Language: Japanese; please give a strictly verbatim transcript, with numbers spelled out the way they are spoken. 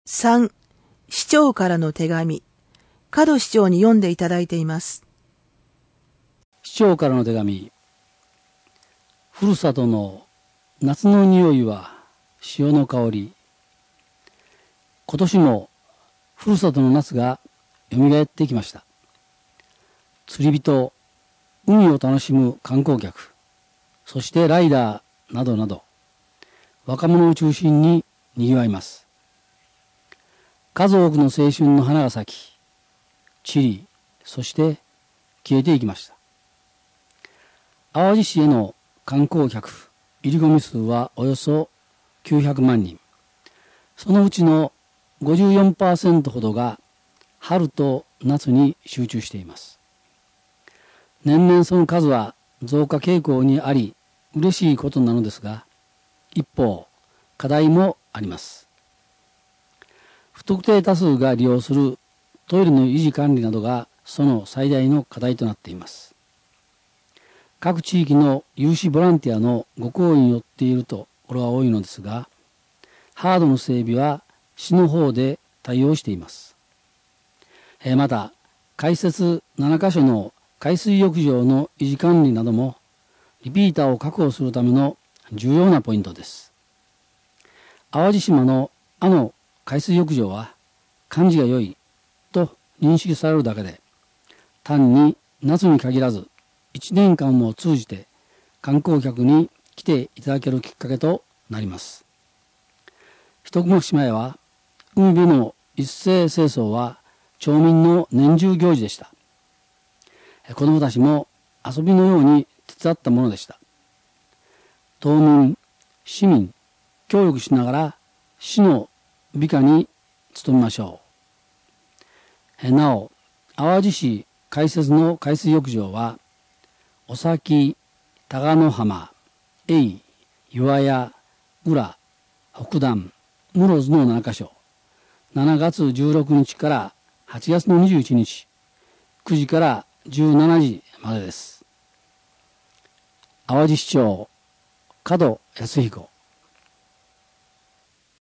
さん、市長からの手紙。門市長に読んでいただいています。 市長からの手紙。ふるさとの夏の匂いは潮の香り。今年もふるさとの夏が蘇ってきました。釣り人、海を楽しむ観光客、そしてライダーなどなど、若者を中心に賑わいます。数多くの青春の花が咲き、散り、そして消えていきました。淡路市への観光客入り込み数はおよそきゅうひゃくまんにん。そのうちの ごじゅうよんパーセント ほどが春と夏に集中しています。年々その数は増加傾向にあり、嬉しいことなのですが、一方、課題もあります。不特定多数が利用するトイレの維持管理などがその最大の課題となっています。各地域の有志ボランティアのご厚意によっているところが多いのですが、ハードの整備は市の方で対応しています。えまた、開設ななかしょの海水浴場の維持管理などもリピーターを確保するための重要なポイントです。淡路島のあの海水浴場は感じが良いと認識されるだけで、単に夏に限らず一年間を通じて観光客に来ていただけるきっかけとなります。一熊島へは海辺の一斉清掃は町民の年中行事でした。子どもたちも遊びのように手伝ったものでした。島民、市民、協力しながら市の美化に努めましょう。なお、淡路市開設の海水浴場は、おさき、高野浜、永井、岩屋、浦、北段、室津のななかしょ、しちがつじゅうろくにちからはちがつのにじゅういちにち、くじからじゅうしちじまでです。淡路市長、門康彦。